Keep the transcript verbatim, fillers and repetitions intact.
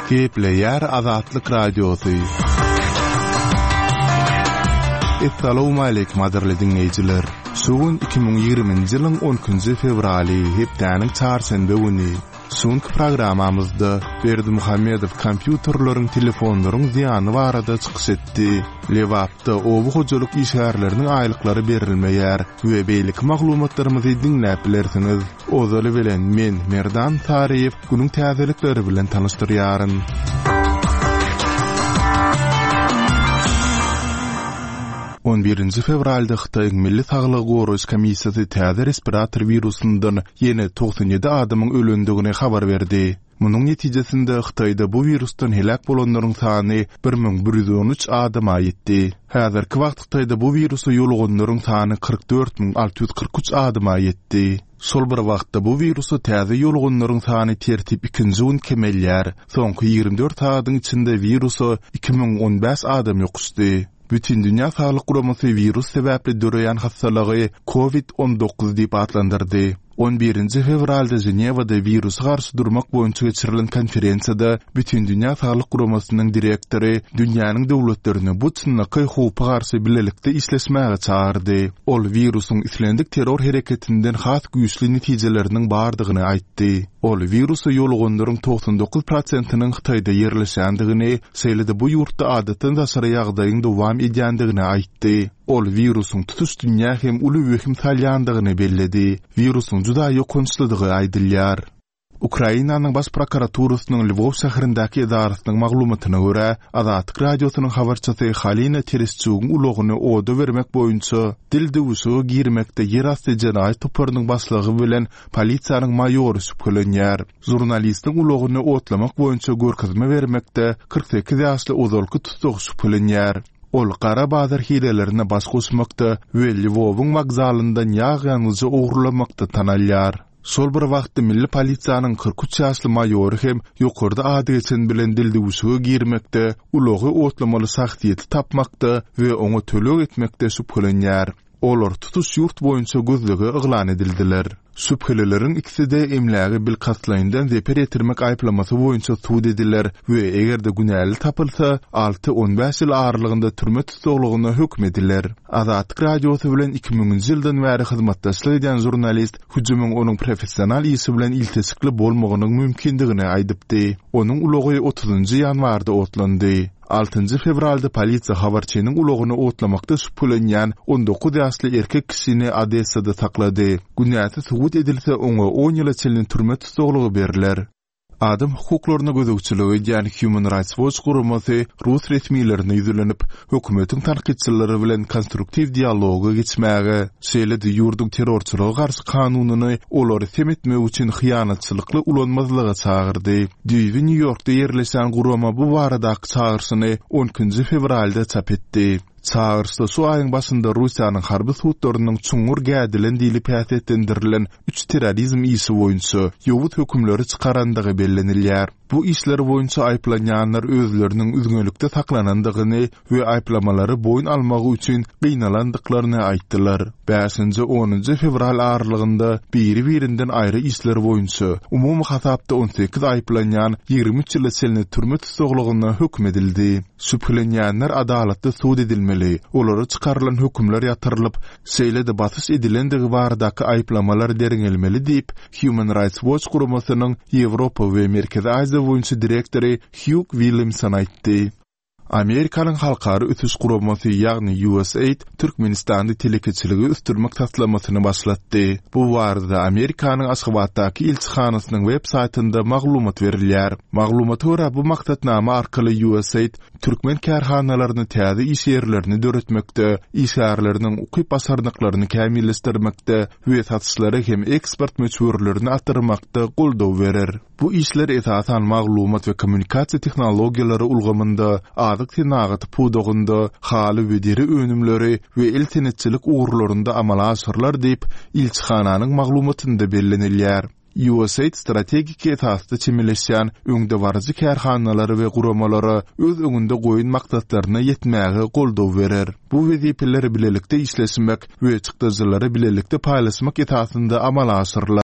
Gepleyer Azatlyk Radiosu. Assalamu alaykum aderli dinleyijiler. Sugun iki ming ýigrimiji ýylyň on üçinji fevraly hepdäniň çarşembe güni. Soňky programamyzda Berdi Muhammedow kompýuterlaryň, telefonlaryň ziýany barada çykyş etdi. Lewapda obu hojalyk işgärleriniň aýlyklary berilmeýär we beýlik maglumatlarymyzy dinläp bilersiňiz. Ozaly bilen men Merdan Taryýew günüň täzelikleri bilen tanışdyrýaryn. on birinji fevralda Xitay Milli Saglyk Goraýyş Komissiýasy täze respirator wirusundan ýene togstan ýedi adamyň ölendigine habar berdi. Munyň netijesinde Xitayda bu virusdan helak bolanlaryň sany bir ming bir ýüz on üç adama ýetdi. Häzirki wagt Xitayda bu virusy ýoluganlaryň sany kırk dört ming alty ýüz kırk üç adama ýetdi. Şol bir wagtda bu virusy täze ýoluganlaryň sany tertip ikinji gün kemelýär. Soňky ýygrimi dört saatyň içinde virusy iki ming on beş adam ýokuşdy. Bütün Dünya Sağlık Guramasy virus sebäpli döreýän hastalygy covid on dokuz diýip adlandyrdy. on birinji fevralda Jenewada virusy garşy durmak boýunça geçirilen konferensiýada Bütün Dünya Sağlyk Guramasynyň direktori dünýäniň döwletlerini bu çynlyky howpa garşy bilelikde işleşmäge çağırdy. Ol virusyň islendik terror hereketinden has güýçli netijeleriniň bardygyny aýtdy. Ol virusy ýoluganlaryň togsan dokuz prosentynyň Xitayda ýerleşendigini, şeýle bu ýurtda adatdan daşary ýagdaýyň dowam edýändigini aýtdy. Ol virusyň tutuş dünýä hem uly wehim salýandygyny belledi. Virusyň juda ýokunçlydygy aýdylýar. Ukrainanyň baş prokuraturasynyň Lvov şäherindäki idarasynyň maglumatyna görä, Azatlyk radiosynyň habarçysy Halina Teresçugyň ulogyny oda bermek boýunça dilde usugy girmekde ýerasty jinaýat toparynyň başlygy bilen polisiýanyň maýory şüphelenýär. Jurnalistiň ulogyny otlamak boýunça görkezme bermekde kırk sekiz ýaşly ozalky tutsak şüphelenýär. Ol qara bazar hilelerine baş goşmakda we Lwowyň magzalyndan ýağanyjy ogurlamakda tanalýar. Şol bir wagtda milli polisiýanyň kırk üç ýaşly maýory hem ýokarda adresin bilen dilde usugy girmekde, ulogy otlamaly sagtyýety tapmakda we oňa tölek etmekde şüphelenýär. Olar tutuş ýurt boýunça gözlegi yglan edildiler. Şüphelilerin ikisi de emlägi bil katlaýyndan zeper etirmek aýplamasy boýunça suud ediler we egerde günäli tapylsa alty on beş ýyl aralygynda türme tutuklugyna hökm ediler. Azatlyk radiosy bilen iki minginji ýyldan bäri hyzmatdaşlyk edýän jurnalist hüjümüň onuň professional ýyşy bilen iltesikli bolmagynyň mümkindigini aýdypdy. Onuň ulogy otuzynjy ýanwarda otlandy. altynjy fevralda polisiýa habarçynyň ulogyny otlamakda şüphelenýän on dokuz ýaşly erkek kişini Odessada saklady. Günäti suud edilse oňa on ýyla çelin türme tutuklugy beriler. Adam hukuklaryna gözegçiligi ýani Human Rights Watch guramasy Rus resmiýetlerine ýüzlenip, hökümetiň tanqidçileri bilen konstruktiw dialoga geçmäge, şeýle-de ýurdun terrorçylyga garşy kanunyny olary semetmek üçin hyýanatçylykly ulanmazlyga çağırdy. Düýbi New Yorkda ýerleşen gurama bu baradaky çağırşyny on üçinji fevralda çap etdi. Çağırşda şu aýyň başynda Russiýanyň harby suwtlarynyň çuňur gädilen diýilip häsiýetlendirilen üç terrorizm ýyşy boýunça ýowut hökümleri çykarandygy bellenilýär. Bu işler boýunça aýplanýanlar özleriniň üzgünlikde saklanandygyny we aýplamalary boýun almagy üçin gynnalandyklaryny aýtdylar. beşinji onunji fevral aralygynda biri-birinden aýry işler boýunça umumy hasapda on sekiz aýplanýan ýygrimi üç ýyla çelini türme tutuklugyna hökm edildi. Şüphelenýänler adalatda suud edilmeli. Olary çykarylan hökümler ýatyrylyp, şeýle-de basyş edilendigi baradaky aýplamalar deriňelmeli diýip Human Rights Watch guramasynyň Ýewropa we Merkezi Aziýa boýunça direktori Hugh Williamson aýtdy. Amerikanyň halkary ötüş guramasy ýagny U S A I D Türkmenistanda telekeçiligi üstürmek taslamasyny başlatdy. Bu barada Amerikanyň Aşgabatdaky elçixanasynyň web saýtynda maglumat berilýär. Maglumata görä bu maksatnama arkaly U S A I D türkmen kärhanalaryny täze iş ýerlerini döretmekde, işgärleriniň ukyp basarnyklaryny kämilleşdirmekde we satışlary hem eksport möçberlerini artyrmakda goldaw berer. Bu işler esasan maglumat we kommunikasiýa tehnologiýalary ulgamynda, azyk synagaty pudogunda, haly we deri önümleri we eltenetçilik uğurlarında amala aşyrlar diýip ilçixananyň maglumatynda bellenilýär. U S A I D strategik esasda çimileşen öňde barjy kärhanalary we guramalary öz öňünde goýun maksatlaryna ýetmäge goldaw berer. Bu wezipeleri bilelikde işleşmek we çykdyjylary bilelikde paýlaşmak esasında amala aşyrlar.